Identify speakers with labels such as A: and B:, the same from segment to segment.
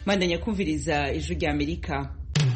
A: Mandanya kumviriza ijwi rya Amerika.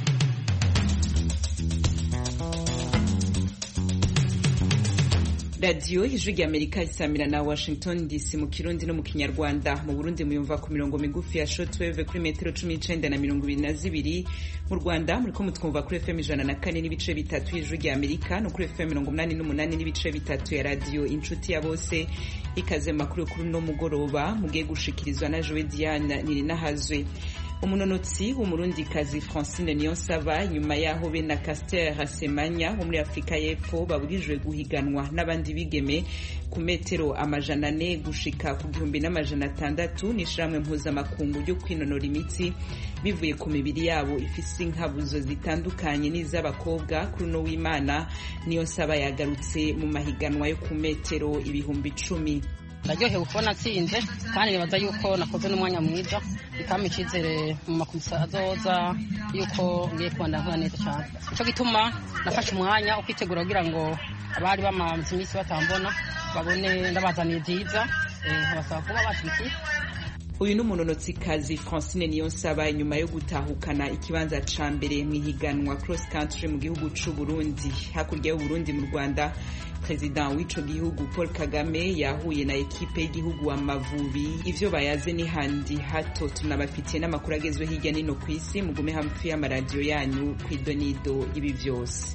A: Radio ijwi rya Amerika isamira na Washington DC mu Kirundi no mu Kinyarwanda. Mu Burundi muyumva ku mirongo migufi ya shortwave kuri metero 19 na 22. Mu Rwanda muriko mutwumva kuri FM 104 n'ibice bitatu ijwi rya Amerika no kuri FM 88 n'ibice bitatu ya radio Inshuti ya Bose. Ikaze makuru kuri no mugoroba mugiye gushikirizwa na Joe Diane Nirinahazwe. Umunonotsi w'umurundikazi Francine Niyonsaba nyuma yaho be na Caster Semenya wo muri Afrika y'Epfo baburijwe guhiganwa n'abandi bigeme ku metero 400 gushika ku 1600 n'ishiramwe mpuzamakungu ryo kwinonora imitsi bivuye ku mibiri yabo ifise inkabuzo zitandukanye n'iz'abakobwa kuri no w'Imana. Niyonsaba yagarutse mu mahiganwa yo ku metero 10,000.
B: Ndaryohewe kubona atsinze kandi nibaza yuko nakoze n'umwanya mwiza ikampa icyizere mu makusa azoza yuko ngiye kubandanya nkora neza cyane. Ico gituma nafashe umwanya ukwitegura kugira ngo abari bamaze iminsi batambona babone ndabazaniye byiza nkabasaba kuba bashyigikiye.
A: Uyu n'umunonotsikazi Francine Niyonsaba nyuma yo gutahukana ikibanza ca mbere mu higanwa cross country mu gihugu c'u Burundi. Hakurya y'u Burundi mu Rwanda, President w'ico gihugu Paul Kagame yahuye na ekipe y'igihugu Amavubi. Ivyo bayaze ni handi hato tunabafitiye n'amakuru agezwe hirya nino kw'isi. Mugume hafi y'amaradiyo yanyu kw'idonido ibi vyose.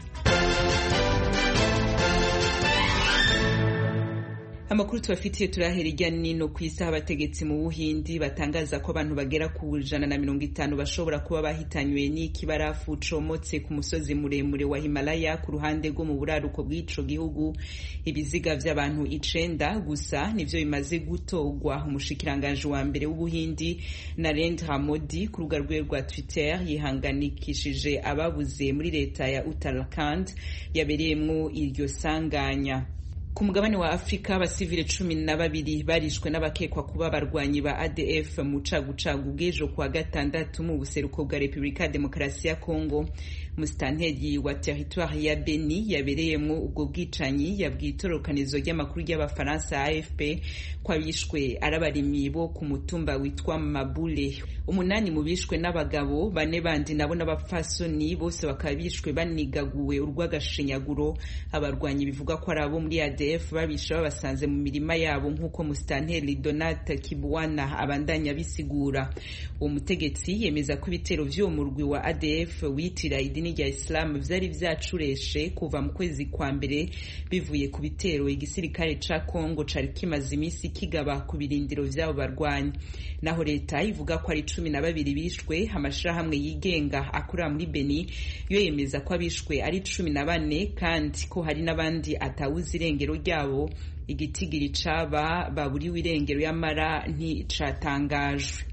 A: Amakuru tubafitiye turahera hirya nino kw'isi. Abategetsi mu Buhindi batangaza ko abantu bagera ku 150 bashobora kuba bahitanywe n'ikibarafu comotse ku musozi muremure wa Himalaya ku ruhande rwo mu buraruko bw'ico gihugu. Ibiziga vy'abantu 9 gusa nivyo bimaze gutogwa. Umushikiranganje wa mbere w'Ubuhindi Narendra Modi ku rubuga rwe rwa Twitter yihanganikishije ababuze muri leta ya Uttarakhand yabereyemwo iryo sanganya. Ku mugabane wa Afrika abasivile 12 barishwe n'abakekwa kuba barwanyi ba ADF mu cagucagu bw'ejo kwa gatandatu mu buseruko bwa Republika Demokarasi ya Kongo. Mustanteri wa territoire ya Beni yabereyemwo ubwo bwicanyi yabwiye itororokanizo ry'amakuru y'Abafaransa AFP ko abishwe arabarimyi bo ku mutumba witwa Mabule. 8 mu bishwe n'abagabo, 4 bandi nabo n'abapfasoni, bose bakaba bishwe banigaguwe urwagashinyaguro. Abarwanyi bivuga ko arabo muri ADF babisha babasanze mu mirima yabo nk'uko Mustanteri Donat Kibwana abandanya bisigura. Uwo mutegetsi yemeza ko ibitero vy'uwo murwi wa ADF witira idini rya Islam vyari vyacureshe kuva mu kwezi kwa mbere bivuye ku bitero igisirikare ca Kongo cari kimaze imisi kigaba ku birindiro vy'abo barwanyi. Naho leta ivuga ko ari 12 bishwe. Amashirahamwe yigenga akorera muri Beni yo yemeza ko abishwe ari 14 kandi ko hari n'abandi atawuzi irengero ryabo. Igitigiri caba baburiwe irengero y'amara nticatangajwe.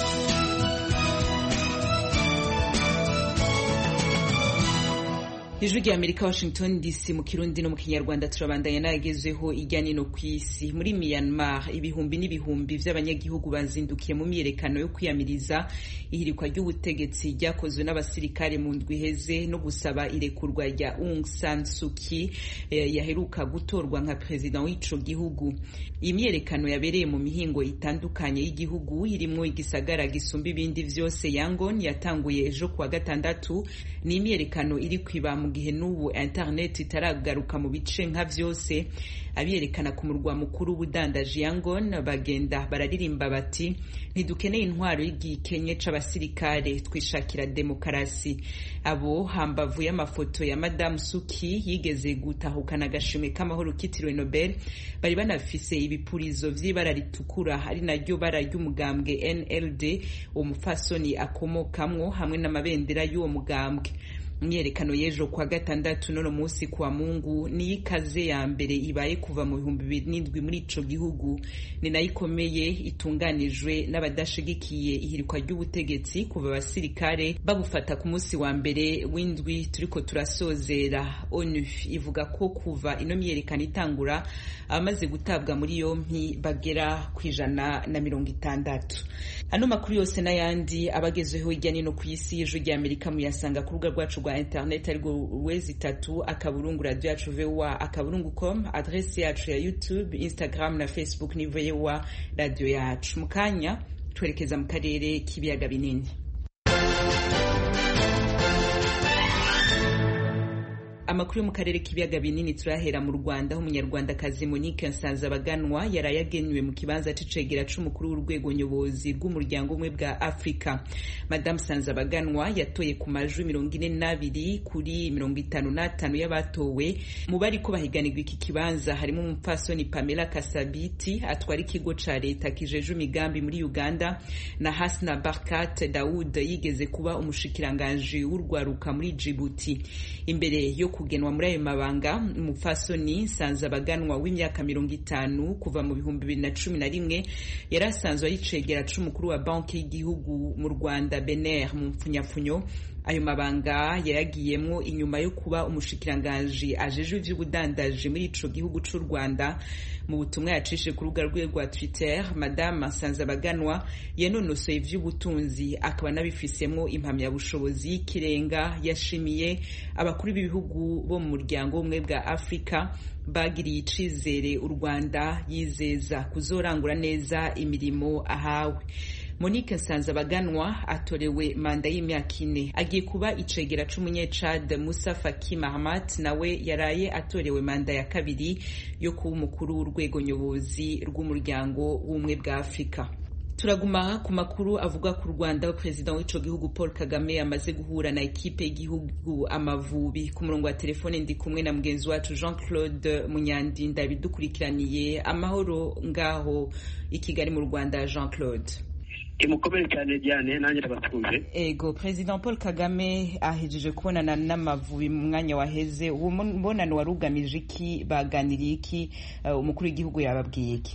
A: Ijwi rya Amerika Washington DC mu Kirundi no mu Kinyarwanda turabandanya nagezeho ijya nino kw'isi. Muri Myanmar ibihumbi n'ibihumbi vy'abanyagihugu bazindukiye mu myerekano yo kwiyamiriza ihirikwa ry'ubutegetsi ryakozwe n'abasirikare mu ndwi heze no gusaba irekurwa rya Aung San Suu Kyi yaheruka gutorwa nka president w'ico gihugu. Iyi myerekano yabereye mu mihingo itandukanye y'igihugu irimwo igisagara gisumba ibindi vyose Yangon yatanguye ejo kwa gatandatu. Ni imyerekano iri kwiba mu gihe n'ubu internet itaragaruka mu bice nka vyose. Abiyerekana ku murwa mukuru w'ubudandaji Yangon bagenda bararirimba bati ntidukeneye intwaro y'igikenye c'abasirikare, twishakira demokarasi. Abo hambavu y'amafoto ya Madame Suu Kyi yigeze gutahukana agashimwe k'amahoro kitiriwe Nobel bari banafise ibipurizo vy'ibara ritukura ari naryo bara ry'umugambwe NLD umufasoni akomokamwo hamwe n'amabendera y'uwo mugambwe. Myerekano yejo kwa gatandatu nono musi kwa Mungu ni ikaze ya mbere ibaye kuva mu 2007 muri ico gihugu. Ni nayikomeye itunganijwe n'abadashigikiye ihirikwa ry'ubutegetsi kuva abasirikare babufata ku musi wa mbere w'indwi turiko turasozera. ONU ivuga ko kuva ino myerekano itangura abamaze gutabwa muri yompi bagera ku 160. Ano makuru yose n'ayandi abagezeho hirya nino kw'isi Ijwi rya Amerika muyasanga ku rubuga rwacu rwa internet ariko wezi 3 akaburungu radio yacu VOA akaburungu.com, adresse yacu ya YouTube, Instagram na Facebook ni VOA radio yacu. Mukanya twerekeza mu karere k'ibiyaga binini. Amakuru yo mu karere k'ibiyaga binini turahera mu Rwanda, aho umunyarwandakazi Monique Nsanzabaganwa yaraye agenywe mu kibanza c'icegera c'umukuru w'urwego nyobozi rw'umuryango umwe bwa Afrika. Madame Nsanzabaganwa yatoye ku majwi 42 kuri 55 y'abatowe. Mu bariko bahiganirwa iki kibanza harimo umupfasoni Pamela Kasabiti atwara ikigo ca leta kijeje imigambi muri Uganda, na Hasna Barkat Daoud yigeze kuba umushikiranganje w'urwaruka muri Djibouti. Imbere yo kugenwa muri ayo mabanga, umupfasoni Nsanzabaganwa w'imyaka 50 kuva mu 2011 yarasanzwe ari cegera c'umukuru wa banki y'igihugu mu Rwanda BNR mu mpfunyapfunyo. Ayo mabanga yayagiyemwo inyuma yo kuba umushikiranganje ajeje ivy'ubudandaji muri ico gihugu c'u Rwanda. Mu butumwa yacishe ku rubuga rwe rwa Twitter, Madame Nsanzabaganwa yanonosoye ivy'ubutunzi akaba nabifisemwo impamyabushobozi y'ikirenga. Yashimiye abakuru b'ibihugu bo mu muryango umwe bwa Afrika bagiriye icizere u Rwanda, yizeza kuzorangura neza imirimo ahawe. Monique Nsanzabaganwa atorewe manda y'imyaka 4, agiye kuba icegera c'umunyecad Musa Faki Mahamat, nawe yaraye atorewe manda ya 2 yo kuba umukuru w'urwego nyobozi rw'umuryango w'umwe bwa Afrika. Turaguma ku makuru avuga ku Rwanda, aho President w'ico gihugu Paul Kagame yamaze guhura na ekipe y'igihugu Amavubi. Ku murongo wa telefone ndi kumwe na mugenzi wacu Jean-Claude Munyandinda bidukurikiraniye. Amahoro ngaho i Kigali mu Rwanda, Jean-Claude.
C: Mukomere cyane Diane, nanjye nabatunze.
A: Ego, President Paul Kagame ahejeje kubonana n'Amavubi mu mwanya waheze. Uwo mbonano warugamije iki? Baganiriye iki? Umukuru w'igihugu yababwiye iki?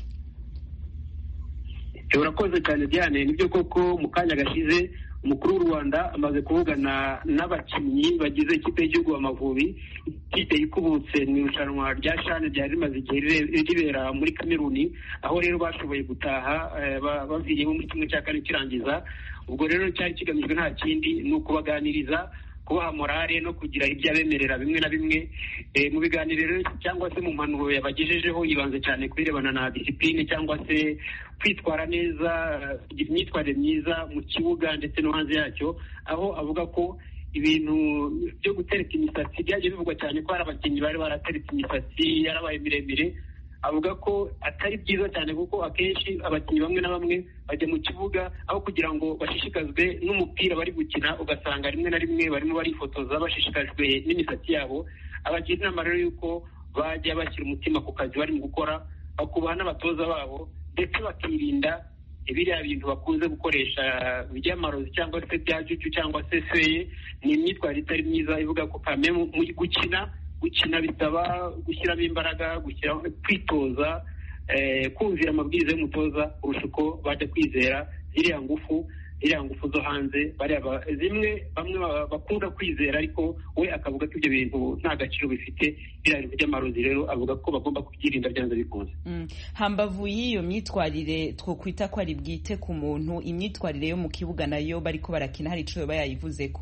C: Urakoze cyane Diane, nibyo koko mu kanya gashize umukuru w'u Rwanda amaze kuvugana n'abakinnyi bagize ikipe y'igihugu Amavubi, ikipe ikubutse mu irushanwa rya CHAN ryari rimaze igihe ribera muri Kameruni, aho rero bashoboye gutaha baviriye muri kimwe cya kane kirangiza. Ubwo rero cyari kigamijwe nta kindi ni ukubaganiriza, kubaha morale no kugira ibyo abemerera bimwe na bimwe. Mu biganiro cyangwa se mu mpanuro yabagejejeho yibanze cyane kubirebana na discipline cyangwa se kwitwara neza, kugira imyitwarire myiza mu kibuga ndetse no hanze yacyo, aho avuga ko ibintu byo gutereka imisatsi byagiye bivugwa cyane ko hari abakinnyi bari baratereka imisatsi yarabaye miremire. Avuga ko atari byiza cyane kuko akenshi abakinnyi bamwe na bamwe bajya mu kibuga aho kugira ngo bashishikazwe n'umupira bari gukina, ugasanga rimwe na rimwe barimo barifotoza bashishikajwe n'imisatsi yabo. Abagira inama rero yuko bajya bashyira umutima ku kazi barimo gukora, bakubaha n'abatoza babo, ndetse bakirinda biriya bintu bakunze gukoresha by'amarozi cyangwa se bya juju cyangwa se feye. Ni imyitwarire itari myiza, ivuga ko mu gukina bisaba gushyiramo imbaraga, kwitoza, kumvira amabwiriza y'umutoza kurusha uko bajya kwizera ziriya ngufu zo hanze, zimwe bamwe bakunda kwizera, ariko we akavuga ko ibyo bintu nta gaciro bifite. Biriya bintu by'amarozi rero avuga ko bagomba kubyirinda byanze bikunze.
A: Hambavu y'iyo myitwarire twokwita ko ari bwite ku muntu, imyitwarire yo mu kibuga nayo bariko barakina hari ico yoba yayivuzeko?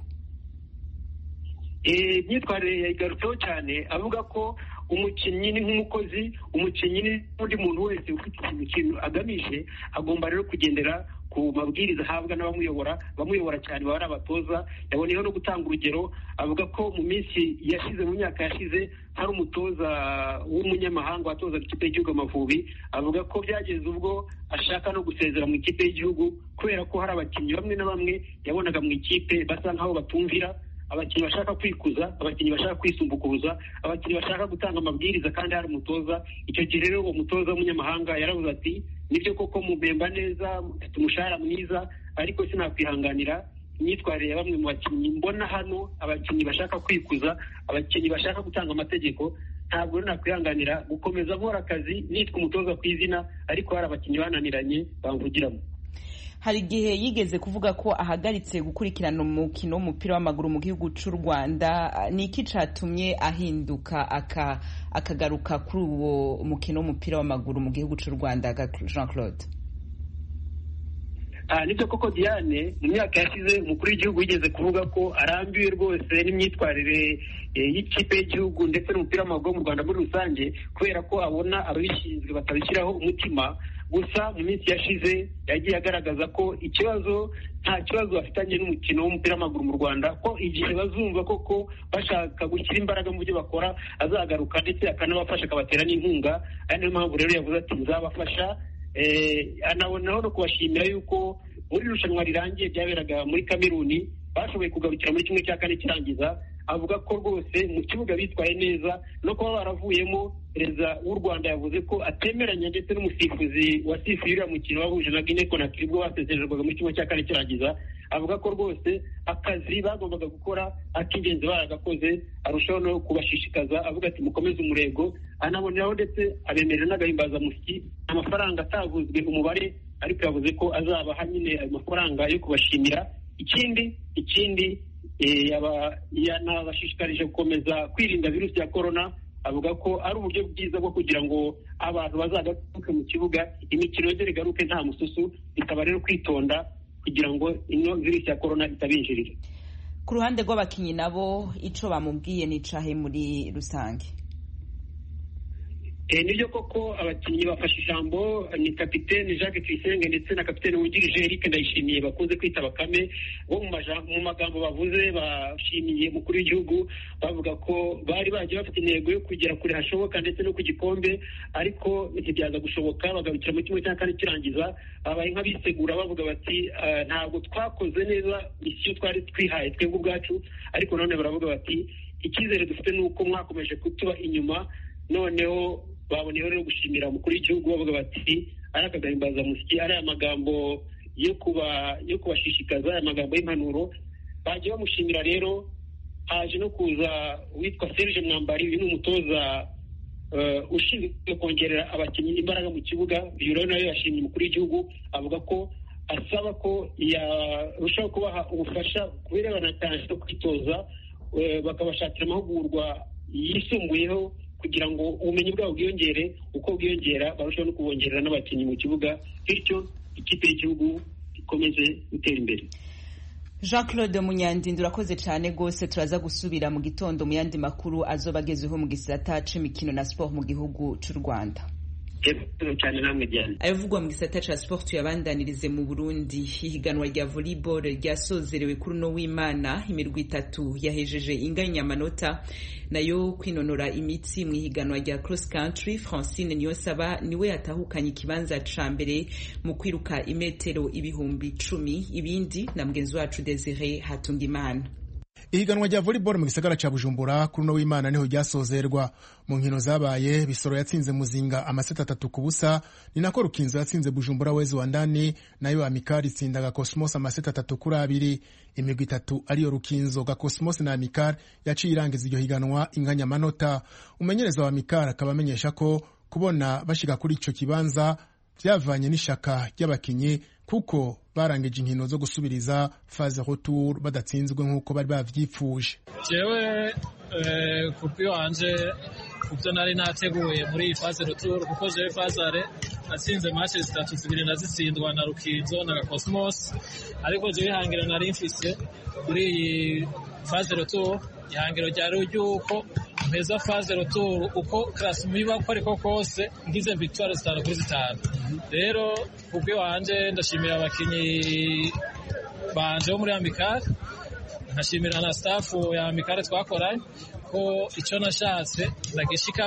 C: Imyitwarire yayigarutseho cyane, avuga ko umukinnyi ni nk'umukozi, umukinnyi ni n'undi muntu wese ufite ikintu agamije, agomba rero kugendera ku mabwiriza ahabwa n'abamuyobora cyane baba ari abatoza. Yaboneyeho no gutanga urugero, avuga ko mu minsi yashize, mu myaka yashize, hari umutoza w'umunyamahanga watozaga ikipe y'igihugu Amavubi, avuga ko byageze ubwo ashaka no gusezera mu ikipe y'igihugu kubera ko hari abakinnyi bamwe na bamwe yabonaga mu ikipe basa nk'aho batumvira, abakinnyi bashaka kwikuza, abakinnyi bashaka kwisumbukuruza, abakinnyi bashaka gutanga amabwiriza kandi hari umutoza. Icyo gihe rero uwo mutoza w'umunyamahanga yaravuze ati, nibyo koko mubemba neza, mufite umushahara mwiza, ariko sinakwihanganira imyitwarire ya bamwe mu bakinnyi mbona hano, abakinnyi bashaka kwikuza, abakinnyi bashaka gutanga amategeko. Ntabwo rero nakwihanganira gukomeza nkora akazi nitwa umutoza ku izina, ariko hari abakinnyi bananiranye bamvugiramo.
A: Hari igihe yigeze kuvuga ko ahagaritse gukurikirana umukino w'umupira w'amaguru mu gihugu cy'u Rwanda. Ni iki catumye ahinduka akagaruka kuri uwo mukino w'umupira w'amaguru mu gihugu cy'u Rwanda, Jean-Claude?
C: Nibyo koko Diane, mu myaka yashize umukuru w'igihugu yigeze kuvuga ko arambiwe rwose n'imyitwarire y'ikipe y'igihugu ndetse n'umupira w'amaguru mu Rwanda muri rusange, kubera ko abona ababishinzwe batabishyiraho umutima. gusa mu minsi yashize yagiye agaragaza ko nta kibazo bafitanye n'umukino w'umupira w'amaguru mu Rwanda, ko igihe bazumva koko bashaka gushyira imbaraga mu byo bakora azagaruka ndetse akanabafasha akabatera n'inkunga. ari niyo mpamvu rero yavuze ati nzabafasha. anabonaho no kubashimira yuko muri irushanwa rirangiye ryaberaga muri Kameruni bashoboye kugarukira muri 1/4 kirangiza. avuga ko rwose mu kibuga bitwaye neza no kuba baravuyemo. Perezida w'u Rwanda yavuze ko atemeranya ndetse n'umusifuzi wasifuye uriya mukino wahuje na Guinea Conakry ubwo basezererwaga muri 1/4 kirangiza. avuga ko rwose akazi bagombaga gukora ak'ingenzi baragakoze, arushaho no kubashishikaza avuga ati mukomeze umurego. anaboneraho ndetse abemerera n'agahimbazamusyi amafaranga atavuzwe umubare, ariko yavuze ko azabaha nyine ayo mafaranga yo kubashimira. ikindi yanabashishikarije gukomeza kwirinda virusi ya korona. avuga ko ari uburyo bwiza bwo kugira ngo abantu bazagaruke mu kibuga, imikino yongere igaruke nta mususu. bikaba rero kwitonda kugira ngo ino virusi ya korona itabinjirira.
A: Ku ruhande rw'abakinyi nabo ico bamubwiye nicahe muri rusange?
C: Nibyo koko abakinnyi bafashe ijambo ni kapiteni Jacques Tuyisenge ndetse na kapiteni wungirije Eric Ndayishimiye bakunze kwita Bakame. bo mu magambo bavuze bashimiye umukuru w'igihugu, bavuga ko bari bagiye bafite intego yo kugera kure hashoboka ndetse no ku gikombe, ariko ntibyaza gushoboka bagarukira mu 1/4 kirangiza. babaye nk'abisegura bavuga bati ntabwo twakoze neza misiyo twari twihaye twebwe ubwacu, ariko none baravuga bati icyizere dufite ni uko mwakomeje kutuba inyuma. noneho baboneyeho rero gushimira umukuru w'igihugu bavuga bati ari akagahimbazamusyi, ari amagambo yo kubashishikaza, aya magambo y'impanuro. bagiye bamushimira rero. haje no kuza witwa Serge Mwambari, uyu ni umutoza ushinzwe kongerera abakinnyi imbaraga mu kibuga. uyu rero nawe yashimye umukuru w'igihugu, avuga ko asaba ko yarushaho kubaha ubufasha ku birebana no kwitoza, bakabashakira amahugurwa yisumbuyeho kugira ngo ubumenyi bwabo bwiyongere. uko bwiyongera barushaho no kubongerera n'abakinnyi mu kibuga, bityo ikipe y'igihugu ikomeze gutera imbere.
A: Jean-Claude Munyandinda urakoze cyane rwose. turaza gusubira mu gitondo mu yandi makuru azoba agezeho mu gisata c'imikino na sport mu gihugu c'u Rwanda.
C: cyane namwe Diane.
A: Ayavugwa mu gisata ca sport yabandanirize mu Burundi. Ihiganwa rya volleyball ryasozerewe kuri no w'Imana. imirwi 3 yahejeje inganyamanota, nayo kwinonora imitsi mu ihiganwa rya cross country. Francine Niyonsaba niwe yatahukanye ikibanza ca mbere mu kwiruka imetero 10,000. ibindi na mugenzi wacu Desire Hatungimana.
D: Ihiganwa rya volleyball mu gisagara ca Bujumbura kuri no w'Imana niho ryasozerwa. mu nkino zabaye Bisoro yatsinze Muzinga amaseta 3-0, ni nako Rukinzo yatsinze Bujumbura Wezi wa Ndani, nayo Amikari itsinda Cosmos amaseta 3-2. imigwi 3 ariyo Rukinzo, Cosmos na Amikari yaciye irangiza iryo higanwa inganyamanota. umenyereza wa Amikari akaba amenyesha ko kubona bashika kuri ico kibanza vyavanye n'ishaka ry'abakinyi, kuko barangije inkino zo gusubiriza phase retour badatsinzwe nk'uko bari bavyipfuje.
E: Jewe kupi wanje kubyo nari nateguye muri iyi phase retour, kuko jewe phase natsinze matches 3 nazitsindwa na Rukinzo na Cosmos, ariko jewe ihangiro nari mfise muri iyi phase retour, ihangiro ryari ryuko mpeza phase retour uko class miba ko ariko kose ngize victoire 5-5. rero kubyo wanje ndashimira abakinyi banje bo muri Amikari, nkashimira na staff ya Amikari twakoranye ko ico nashatse ndagishika.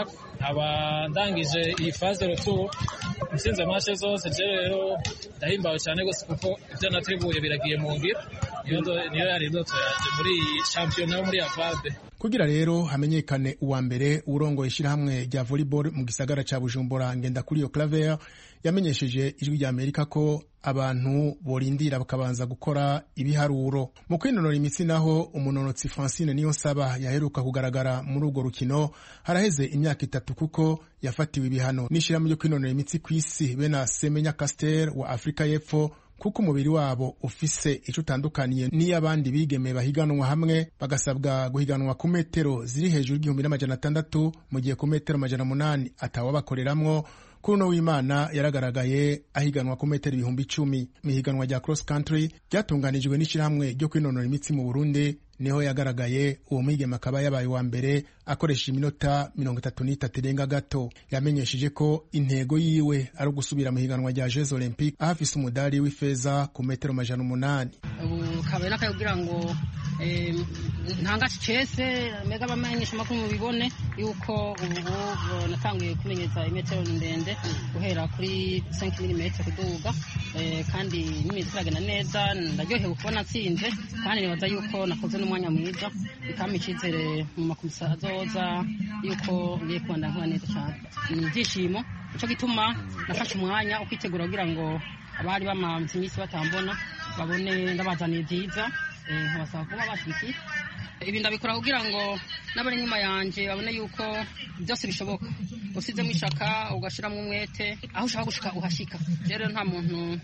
E: ndangije iyi phase retour nsinze match zose. rero ndahimbawe cyane gose kuko ibyo nateguye biragiye mu ngiro. niyo yari ndoto yanje muri championnat muri Avade.
D: Kugira rero hamenyekane uwa mbere, urongoye ishirahamwe rya volleyball mu gisagara ca Bujumbura Ngendakuriyo Claver yamenyesheje ijwi rya Amerika ko abantu borindira bakabanza gukora ibiharuro. Mu kwinonora imitsi naho umunonotsi Francine Niyonsaba yaheruka kugaragara muri urwo rukino haraheze imyaka 3, kuko yafatiwe ibihano n'ishirahamwe ryo kwinonora imitsi kw'isi bena Semenya Caster wa Afrika y'Epfo, kuko umubiri wabo ufise ico utandukaniye n'iy'abandi bigeme bahiganwa hamwe, bagasabwa guhiganwa ku metero ziri hejuru y'1,600 mu gihe ku metero 800 atawabakoreramwo. kuri no w'Imana yaragaragaye ahiganwa ku metero 10,000. Mihiganwa rya cross country ryatunganijwe n'ishirahamwe ryo kwinonora imitsi mu Burundi niho yagaragaye. Uwo mwigeme akaba yabaye wa mbere akoresha iminota 33 irenga gato. Yamenyesheje ko intego yiwe ari ugusubira mu higanwa rya Jeux Olympiques aho afise umudari w'ifeza ku metero 800.
B: ubu kabari n'akagira ngo ntangaci cese mega bamenyesha amakuru mu bibone yuko ubu natanguye kumenyeza imetero ndende guhera kuri 5 mm kuduga, kandi n'imizi iragenda neza. Ndaryohewe kubona nsinze, kandi nibaza yuko nakoze n'umwanya mwiza, bikampa icizere mu makomisa azoza yuko ngiye kubandanya nkora neza cyane. Ni ibyishimo, nico gituma nafashe umwanya ukwitegura kugira ngo abari bamaze iminsi batambona babone ndabazaniye byiza, nkabasaba kuba bashyigikiye. Ibi ndabikora kugira ngo n'abari inyuma yanjye babone yuko byose bishoboka, usizemo ishaka ugashiramo umwete, aho ushaka gushika uhashika. Rero nta muntu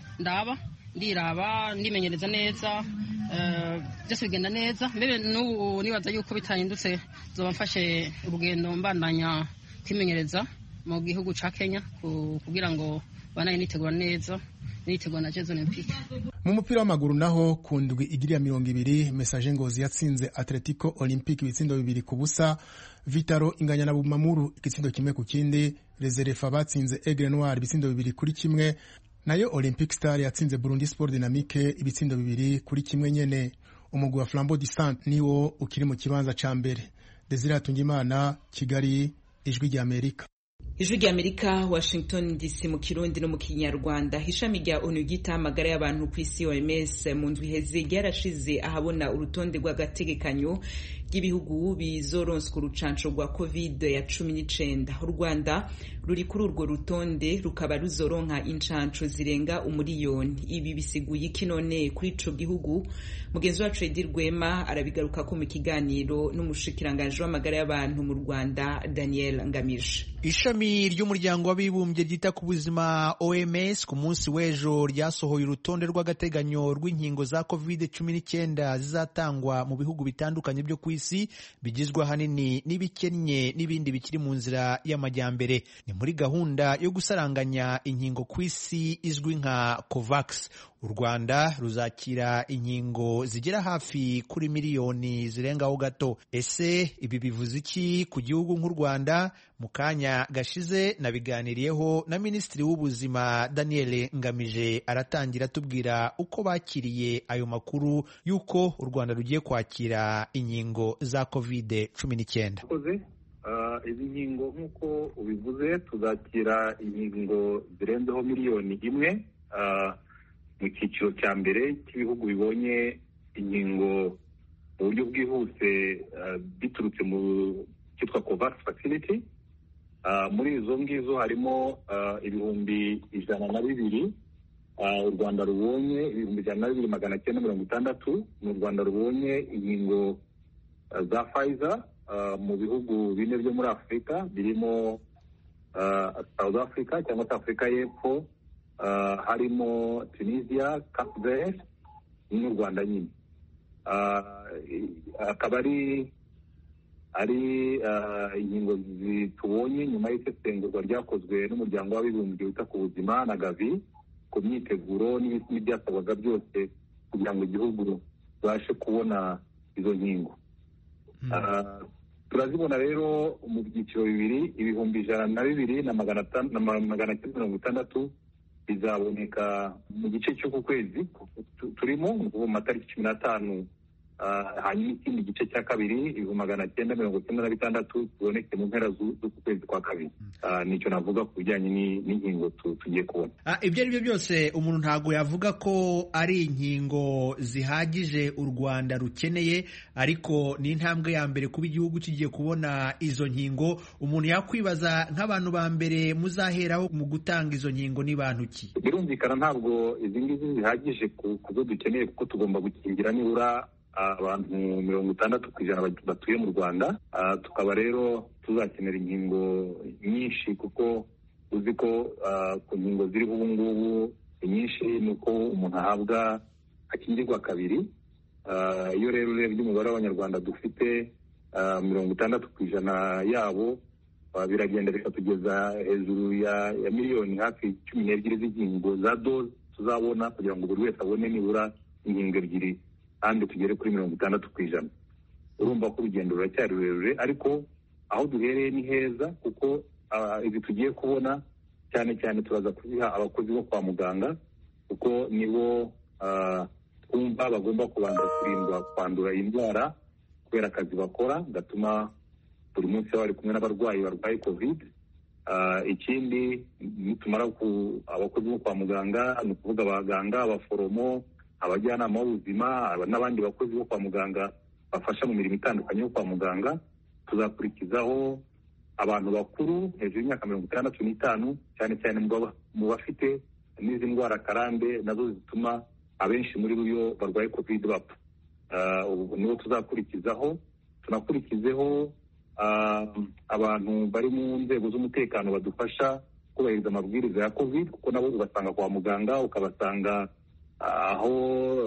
B: ndiraba ndimenyereza neza, byose bigenda neza. Mbere n'ubu nibaza yuko bitahindutse zoba mfashe urugendo mbandanya kwimenyereza mu gihugu ca Kenya kugira ngo banaye nitegura neza, nitegura na Jeux Olympiques.
D: Mu mupira w'amaguru naho ku ndwi igiriya 20 Message Ngozi yatsinze Atletico Olympique ibitsindo 2-0, Vitaro inganya na Bumamuru igitsindo 1-0, Reserefa batsinze Aigle Noir ibitsindo 2-1, nayo Olympic Star yatsinze Burundi Sport Dynamique ibitsindo 2-1 nyene. Umugwi wa Flambeau du Centre niwo ukiri mu kibanza ca mbere. Desire Hatungimana, Kigali, Ijwi rya Amerika.
A: Ijwi rya Amerika, Washington DC mu Kirundi no mu Kinyarwanda. Ishami rya ONU ryita amagara y'abantu ku isi OMS mu ndwi iheze ryarashize ahabona urutonde rw'agategekanyo ry'ibihugu bizoronswa urucanco rwa COVID-19. U Rwanda ruri kuri urwo rutonde, rukaba ruzoronka incanco zirenga 1 miliyoni. Ibi bisiguye iki none kuri ico gihugu? Mugenzi wacu Edi Rwema arabigaruka ko mu kiganiro n'umushikiranganje w'amagara y'abantu mu Rwanda Daniel Ngamije.
F: Ishami ry'umuryango w'abibumbye ryita ku buzima OMS ku munsi w'ejo ryasohoye urutonde rw'agateganyo rw'inkingo za COVID-19 zizatangwa mu bihugu bitandukanye byo ku isi, bigizwe ahanini n'ibikennye n'ibindi bikiri mu nzira y'amajyambere. Ni muri gahunda yo gusaranganya inkingo ku isi izwi nka COVAX. U Rwanda ruzakira inkingo zigera hafi kuri miliyoni zirengaho gato. Ese ibi bivuze iki ku gihugu nk'u Rwanda? Mu kanya gashize nabiganiriyeho na Minisitiri w'Ubuzima Daniel Ngamije, aratangira tubwira uko bakiriye ayo makuru y'uko u Rwanda rugiye kwakira inkingo za COVID-19.
G: Izi nkingo nk'uko ubivuze, tuzakira inkingo zirenzeho miliyoni 1 mu cyiciro cya mbere cy'ibihugu bibonye inkingo mu buryo bwihuse biturutse mu cyitwa COVAX facility. Muri izo ngizo harimo ibihumbi 102 u Rwanda rubonye, ibihumbi 102,960 mu Rwanda rubonye inkingo za Pfizer mu bihugu 4 byo muri Afurika birimo South Africa cyangwa Afrika y'Epfo, harimo Tunisia, Cape Verde n'u Rwanda nyine. Akaba ari inkingo tubonye nyuma y'isesengurwa ryakozwe n'umuryango w'abibumbye wita ku buzima na Gavi ku myiteguro n'ibyasabwaga byose kugira ngo igihugu babashe kubona izo nkingo. Turazibona rero mu byiciro bibiri, ibihumbi 102,960 bizaboneka mu gice cyo ku kwezi turimo mu matariki 15, hanyuma ikindi gice cya kabiri 996 tuboneke mu mpera z'uku kwezi kwa kabiri. Nicyo navuga ku bijyanye n'inkingo tugiye kubona.
F: Ibyo ari byo byose umuntu ntabwo yavuga ko ari inkingo zihagije u Rwanda rukeneye, ariko ni intambwe ya mbere kuba igihugu kigiye kubona izo nkingo. Umuntu yakwibaza nk'abantu ba mbere muzaheraho mu gutanga izo nkingo ni bantu ki?
G: Birumvikana ntabwo izi ngizi zihagije ku zo dukeneye, kuko tugomba gukingira nibura abantu 60% batuye mu Rwanda. Tukaba rero tuzakenera inkingo nyinshi, kuko uzi ko ku nkingo ziriho ubu ngubu nyinshi ni uko umuntu ahabwa akingirwa kabiri. Iyo rero urebye umubare w'abanyarwanda dufite 60% yabo, biragenda bikatugeza hejuru ya miliyoni hafi 12 z'inkingo za doze tuzabona, kugira ngo buri wese abone nibura inkingo 2 kandi tugere kuri 60%. urumva ko urugendo ruracyari rurerure, ariko aho duhereye ni heza kuko izi tugiye kubona cyane cyane turaza kuziha abakozi bo kwa muganga kuko nibo twumva bagomba kubanza kurindwa kwandura iyi ndwara kubera akazi bakora gatuma buri munsi baba bari kumwe n'abarwayi barwaye covid. Ikindi nitumara abakozi bo kwa muganga ni ukuvuga abaganga, abaforomo, abajyanama b'ubuzima n'abandi bakozi bo kwa muganga bafasha mu mirimo itandukanye yo kwa muganga, tuzakurikizaho abantu bakuru hejuru y'imyaka 65 cyane cyane mu bafite n'izi ndwara karande nazo zituma abenshi muri bo barwaye covid bapfa. Nibo tuzakurikizaho, tunakurikizeho abantu bari mu nzego z'umutekano badufasha kubahiriza amabwiriza ya covid kuko nabo ubasanga kwa muganga, ukabasanga aho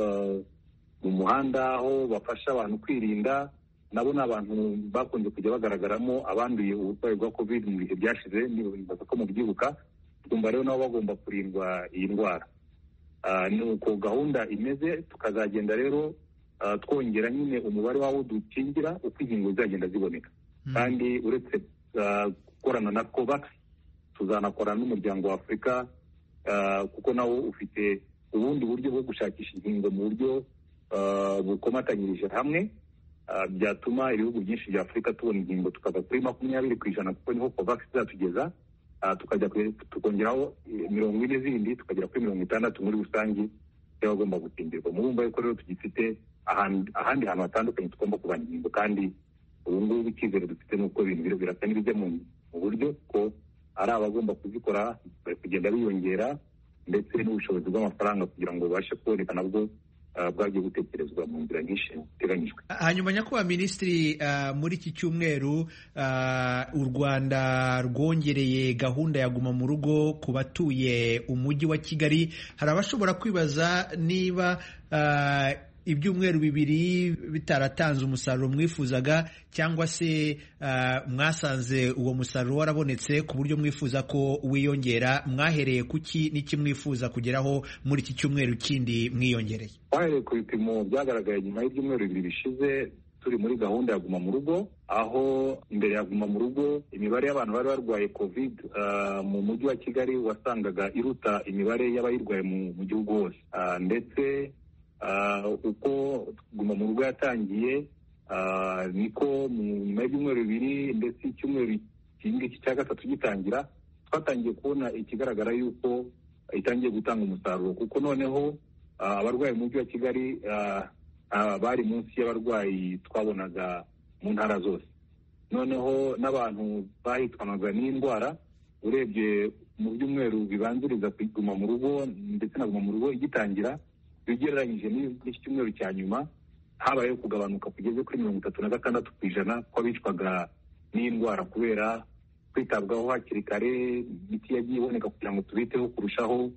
G: mu muhanda aho bafasha abantu kwirinda. Nabo ni abantu bakunze kujya bagaragaramo abanduye uburwayi bwa covid mu bihe byashize, nibaza ko mubyibuka. Twumva rero nabo bagomba kurindwa iyi ndwara. Ni uko gahunda imeze, tukazagenda rero twongera nyine umubare w'abo dukingira uko inkingo zizagenda ziboneka. Kandi uretse gukorana na COVAX, tuzanakorana n'umuryango wa Afurika kuko nawo ufite ubundi buryo bwo gushakisha inkingo mu buryo bukomatanyirije hamwe, byatuma ibihugu byinshi bya Afurika tubona inkingo tukava kuri 20% kuko niho COVAX izatugeza, tukongeraho 40 zindi tukagera kuri 60 muri rusange y'abagomba gukingirwa. Murumva yuko rero tugifite ahandi hantu hatandukanye tugomba kubana inkingo, kandi ubu ngubu icyizere dufite n'uko ibintu birasa n'ibijya mu buryo ko ari abagomba kuzikora bari kugenda biyongera, ndetse n'ubushobozi bw'amafaranga kugira ngo babashe kuboneka nabwo bwagiye gutekerezwa mu nzira nyinshi ziteganyijwe.
F: Hanyuma nyakubahwa Minisitiri, muri iki cyumweru u Rwanda rwongereye gahunda ya guma mu rugo ku batuye umujyi wa Kigali. Hari abashobora kwibaza niba ibyumweru bibiri bitaratanze umusaruro mwifuzaga, cyangwa se mwasanze uwo musaruro warabonetse ku buryo mwifuza ko wiyongera. Mwahereye kuki n'iki mwifuza kugeraho muri iki cyumweru kindi mwiyongereye?
G: Twahereye ku bipimo byagaragaye nyuma y'ibyumweru bibiri bishize turi muri gahunda ya guma mu rugo, aho imbere ya guma mu rugo imibare y'abantu bari barwaye covid mu mujyi wa Kigali wasangaga iruta imibare y'abayirwaye mu gihugu hose. Ndetse uko guma mu rugo yatangiye niko nyuma y'ibyumweru bibiri ndetse icyumweru iki cya gatatu gitangira twatangiye kubona ikigaragara yuko itangiye gutanga umusaruro, kuko noneho abarwayi mu mujyi wa Kigali bari munsi y'abarwayi twabonaga mu ntara zose. Noneho n'abantu bahitwanaga n'indwara, urebye mu byumweru bibanziriza guma mu rugo ndetse na guma mu rugo igitangira, bigereranyije n'iki cyumweru cya nyuma habayeho kugabanuka kugeze kuri 36% kw'abicwaga n'indwara kubera kwitabwaho hakiri kare, imiti yagiye iboneka kugira ngo tubiteho kurushaho,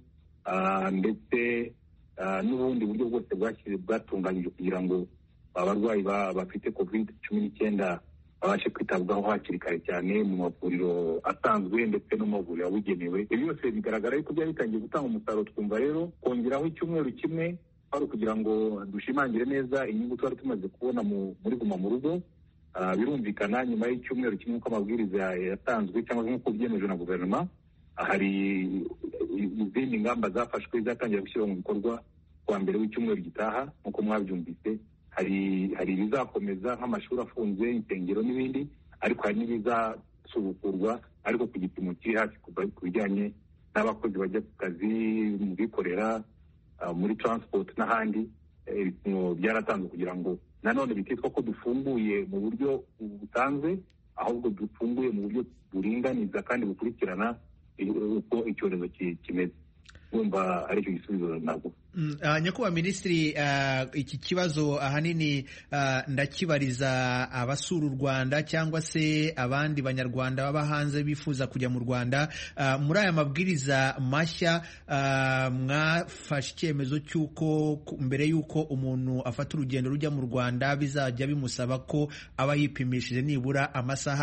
G: ndetse n'ubundi buryo bwose bwatunganyijwe kugira ngo abarwayi bafite covid-19 babashe kwitabwaho hakiri kare cyane mu mavuriro asanzwe ndetse no mu mavuriro yabugenewe. Ibi byose bigaragara yuko byari bitangiye gutanga umusaruro. Twumva rero kongeraho icyumweru kimwe ari ukugira ngo dushimangire neza inyungu twari tumaze kubona muri guma mu rugo. Birumvikana nyuma y'icyumweru kimwe uko amabwiriza yatanzwe cyangwa nk'uko byemejwe na guverinoma, hari izindi ngamba zafashwe zatangira gushyirwa mu bikorwa kuwa mbere w'icyumweru gitaha. Nk'uko mwabyumvise, hari ibizakomeza nk'amashuri afunze, insengero n'ibindi, ariko hari n'ibizasubukurwa ariko ku gipimo kiri hasi ku bijyanye n'abakozi bajya ku kazi, mu bikorera, muri transport n'ahandi. Ibipimo byaratanzwe kugira ngo nanone bititwa ko dufunguye mu buryo busanzwe, ahubwo dufunguye mu buryo buringaniza kandi bukurikirana uko icyorezo kimeze. Wumva ari cyo gisubizo nabwo.
F: Nyakubahwa Minisitiri, iki kibazo ahanini ndakibariza abasura u Rwanda cyangwa se abandi banyarwanda baba hanze bifuza kujya mu Rwanda. Muri aya mabwiriza mashya mwafashe icyemezo cy'uko mbere y'uko umuntu afata urugendo rujya mu Rwanda bizajya bimusaba ko aba yipimishije nibura amasaha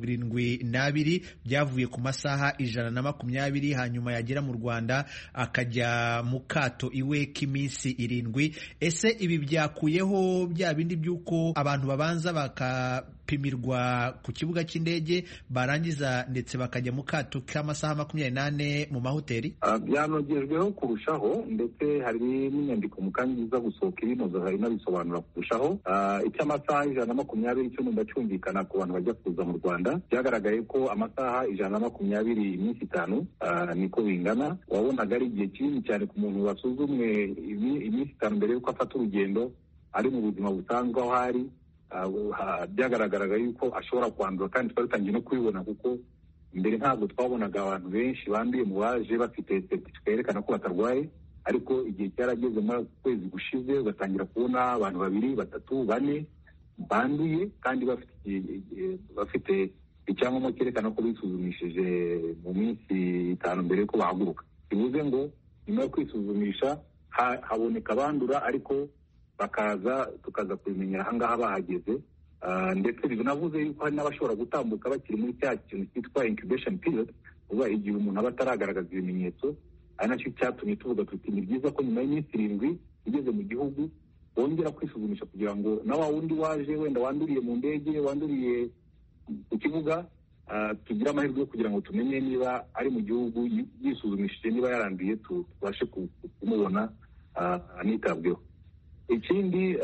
F: 72, byavuye ku masaha 120, hanyuma yagera mu Rwanda akajya mu kato iwe kiwe k'iminsi 7. Ese ibi byakuyeho bya bindi by'uko abantu babanza bakapimirwa ku kibuga cy'indege barangiza ndetse bakajya mu kato k'amasaha 28 mu mahoteli?
G: Byanogejweho kurushaho, ndetse hari n'inyandiko mu kanya iza gusohoka ibinoza hari n'abisobanura kurushaho. Icy'amasaha 120 cyo ndacyumvikana ku bantu bajya kuza mu Rwanda, byagaragaye ko amasaha 120 iminsi 5 niko bingana. Wabonaga ari igihe kinini cyane ku muntu wasuzumwe iminsi 5 mbere yuko afata urugendo ari mu buzima busanzwe aho hari. Byagaragaraga yuko ashobora kwandura, kandi twaritangiye no kubibona kuko mbere ntabwo twabonaga abantu benshi banduye mu baje bafite certificate yerekana ko batarwaye, ariko igihe cyarageze mu kwezi gushize ugatangira kubona abantu 2, 3, 4 banduye kandi bafite icyangombwa cyerekana ko bisuzumishije mu minsi 5 mbere yuko bahaguruka. Bivuze ngo nyuma yo kwisuzumisha haboneka abandura, ariko tukaza kubimenyera ahangaha bahageze. Ndetse binavuze yuko hari n'abashobora gutambuka bakiri muri cya kintu cyitwa incubation period, uba igihe umuntu aba ataragaragaza ibimenyetso. Ari nacyo cyatumye tuvuga tuti ni byiza ko nyuma y'iminsi 7 ugeze mu gihugu wongera kwisuzumisha, kugira ngo na wa wundi waje wenda wanduriye mu ndege, wanduriye ku kibuga, tugira amahirwe yo kugira ngo tumenye niba ari mu gihugu yisuzumishije, niba yaranduye tubashe kumubona anitabweho. Ikindi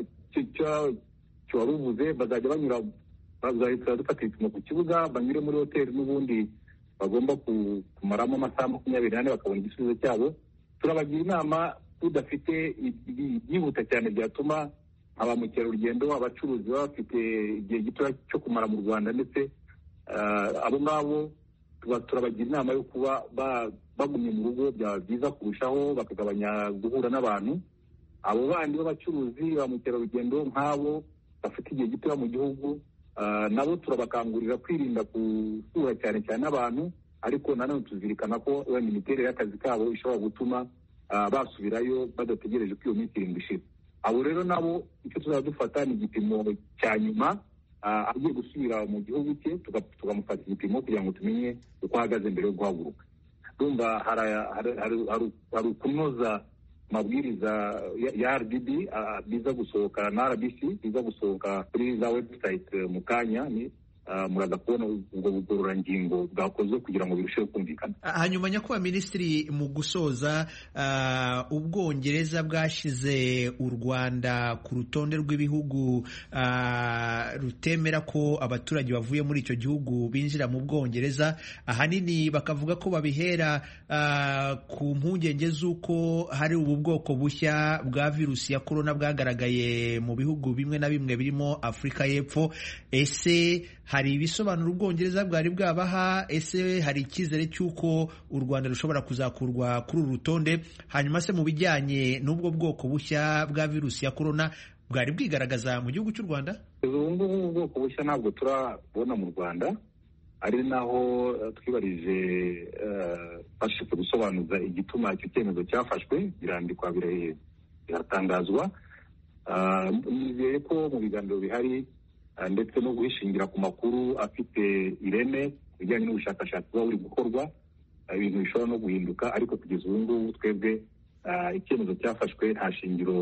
G: wari uvuze, bazahita dufata ibipimo ku kibuga, banyure muri hoteli, n'ubundi bagomba kumaramo amasaha 24 bakabona igisubizo cyabo. Turabagira inama, tudafite byihuta cyane byatuma aba mukerarugendo, abacuruzi baba bafite igihe gito cyo kumara mu Rwanda, ndetse abo ngabo turabagira inama yo kuba bagumye mu rugo, byaba byiza kurushaho, bakagabanya guhura n'abantu. Abo bandi b'abacuruzi ba mukerarugendo nk'abo bafite igihe gito mu gihugu, nabo turabakangurira kwirinda gusura cyane cyane abantu, ariko nanone tuzirikana ko imiterere y'akazi kabo ishobora gutuma basubirayo badategereje ko iyo minsi 7 ishira. Abo rero nabo icyo tuzadufata ni igipimo cya nyuma, agiye gusubira mu gihugu cye tukamufata igipimo kugira ngo tumenye uko ahagaze mbere yo guhaguruka. Ndumva hari ukunoza amabwiriza ya RDB biza gusohoka na RBC biza gusohoka kuri za website mu kanya, muraza kubona ubwo bugororangingo bwakozwe kugira ngo birusheho kumvikana.
F: Hanyuma nyakubahwa Minisitiri, mu gusoza, Ubwongereza bwashize u Rwanda ku rutonde rw'ibihugu rutemera ko abaturage bavuye muri icyo gihugu binjira mu Bwongereza. Ahanini bakavuga ko babihera ku mpungenge z'uko hari ubu bwoko bushya bwa virusi ya corona bwagaragaye mu bihugu bimwe na bimwe birimo Afurika y'Epfo. Ese hari ibisobanuro Ubwongereza bwari bwabaha? Ese hari icyizere cy'uko u Rwanda rushobora kuzakurwa kuri uru rutonde? Hanyuma se mu bijyanye n'ubwo bwoko bushya bwa virusi ya corona bwari bwigaragaza mu gihugu cy'u Rwanda?
G: Ubu ngubu ubwoko bushya ntabwo turabona mu Rwanda, ari naho twibarije bashaka gusobanuza igituma icyo cyemezo cyafashwe, birandikwa biratangazwa. Nizeye ko mu biganiro bihari ndetse no guhishingira ku makuru afite ireme bijyanye n'ubushakashatsi buba buri gukorwa, ibintu bishobora no guhinduka, ariko kugeza ubu ngubu twebwe icyemezo cyafashwe nta shingiro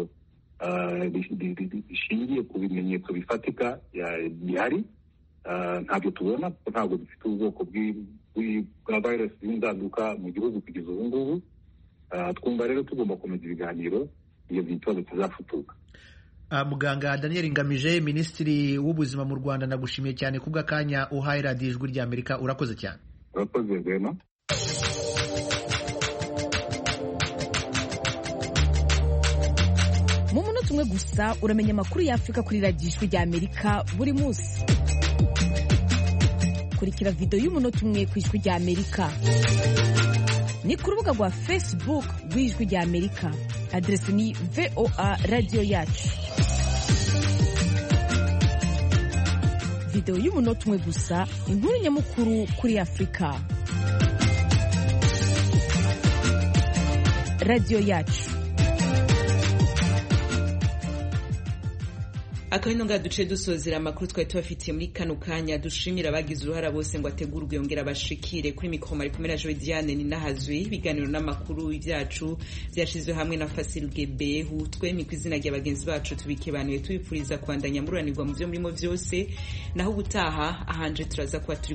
G: rishingiye ku bimenyetso bifatika bihari. Ntabyo tubona, ntabwo dufite ubwoko bwa virus y'inzaduka mu gihugu kugeza ubu ngubu. Twumva rero tugomba gukomeza ibiganiro iyo ikibazo kizafutuka.
F: Muganga Daniel Ngamije, Minisitiri w'Ubuzima mu Rwanda, nagushimiye cyane kubw'akanya uhaye radiyo Ijwi ry'Amerika. Urakoze cyane.
G: Urakoze Rwema.
H: Mu munota umwe gusa uramenya amakuru y'Afurika kuri radiyo Ijwi ry'Amerika buri munsi. Kurikira video y'umunota umwe ku Ijwi ry'Amerika. Ni ku rubuga rwa Facebook rw'Ijwi ry'Amerika. Adresi ni VOA Radio Yacu. Video y'umunota umwe gusa, inkuru nyamukuru kuri Afurika. Radio Yacu.
A: akabino nga duce dusozera amakuru twari tubafitiye muri kano kanya. Dushimira abagize uruhara bose ngo ategurwe yongera bashikire. Kuri mikoro mari kumwe na Joy Diane ni nahazwi. Ibiganiro n'amakuru byacu byashizwe hamwe na Fasil Gebe hutwe ni kwizina rya bagenzi bacu tubikebanuye tubipfuriza kwandanya mururanirwa mu byo murimo byose. Naho gutaha ahanje turaza kuba turi